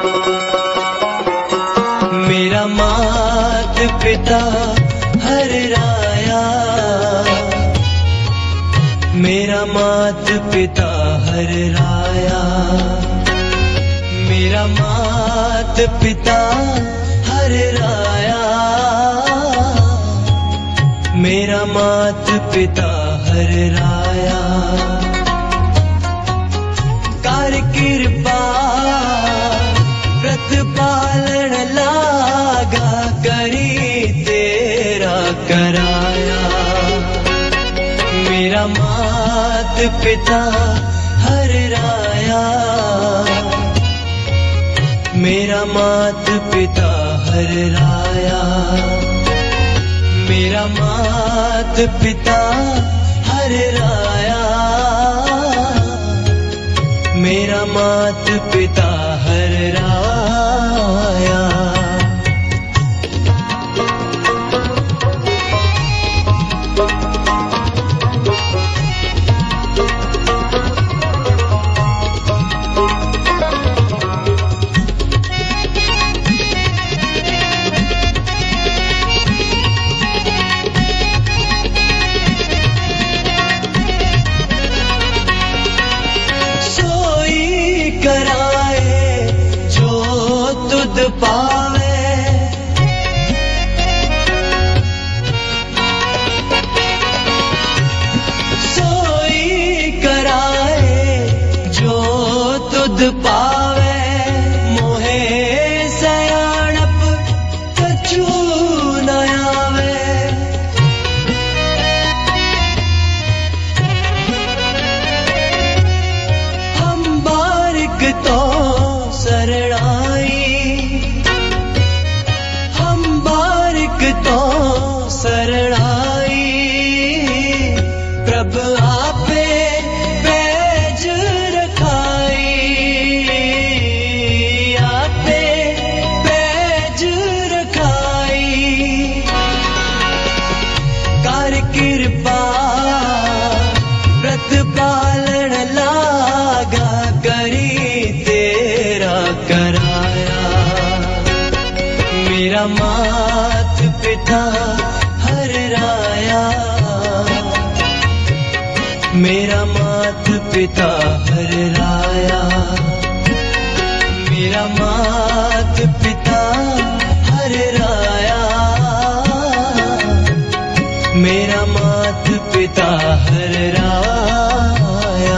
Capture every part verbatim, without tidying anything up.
मेरा मात पिता हर राया, मेरा मात पिता हर राया, मेरा मात पिता हर राया, मेरा मात पिता हर राया। कर कृपा व्रत पालन लागा, करी तेरा कराया। मेरा मात पिता हर राया, मेरा मात पिता हर राया, मेरा मात पिता हर राया, मेरा मात पिता हर राया। पावे सोई कराए जो तुद पावे, मोहे सयाणप कछु न आवे। हम बारिक तो शरणाई, तो शरणाई, प्रभ आपे पैज रखाई, आपे पैज रखाई। कर कृपा व्रत पालन लागा, करी तेरा कराया। मेरा मात पिता हर राया, मेरा मात पिता हर राया, मेरा मात पिता हर राया, मेरा मात पिता हर राया।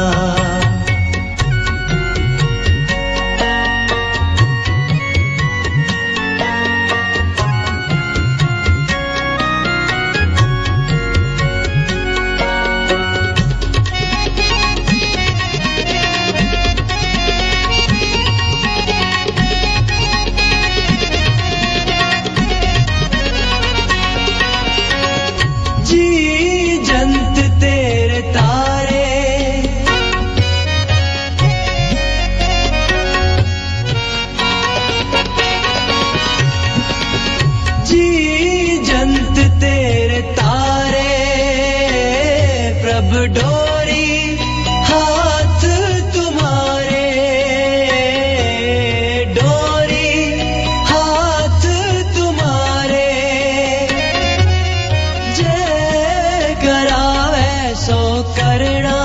जी जंत तेरे तारे, जी जंत तेरे तारे, प्रभ डोरी हाथ तुम्हारे, डोरी हाथ तुम्हारे। जय करावे सो करना,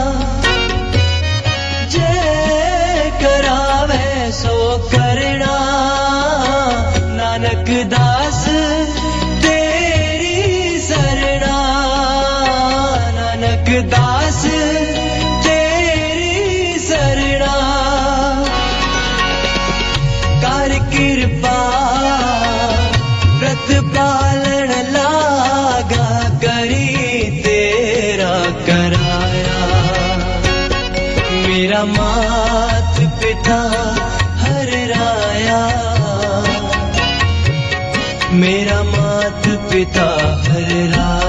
जय करावे सो करना, नानक दास तेरी सरना, नानक दास तेरी सरना। कर कृपा व्रत पालन लागा, करी तेरा कराया। मेरा मात पिता हर राया, मेरा मात पिता हर राया।